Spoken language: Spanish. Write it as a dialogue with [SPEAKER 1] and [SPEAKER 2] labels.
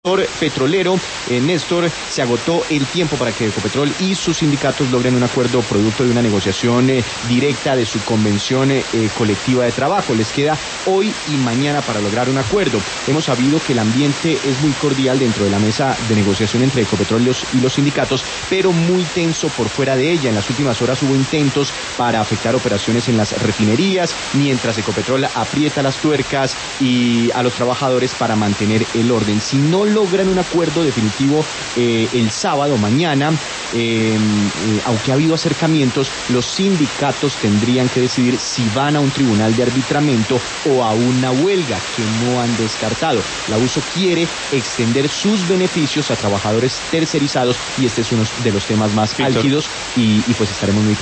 [SPEAKER 1] petrolero. Néstor, se agotó el tiempo para que Ecopetrol y sus sindicatos logren un acuerdo producto de una negociación directa de su convención colectiva de trabajo. Les queda hoy y mañana para lograr un acuerdo. Hemos sabido que el ambiente es muy cordial dentro de la mesa de negociación entre Ecopetrol y los sindicatos, pero muy tenso por fuera de ella. En las últimas horas hubo intentos para afectar operaciones en las refinerías, mientras Ecopetrol aprieta las tuercas y a los trabajadores para mantener el orden. Si no logran un acuerdo definitivo el sábado, mañana, aunque ha habido acercamientos, los sindicatos tendrían que decidir si van a un tribunal de arbitramiento o a una huelga, que no han descartado. La USO quiere extender sus beneficios a trabajadores tercerizados y este es uno de los temas más álgidos y pues estaremos muy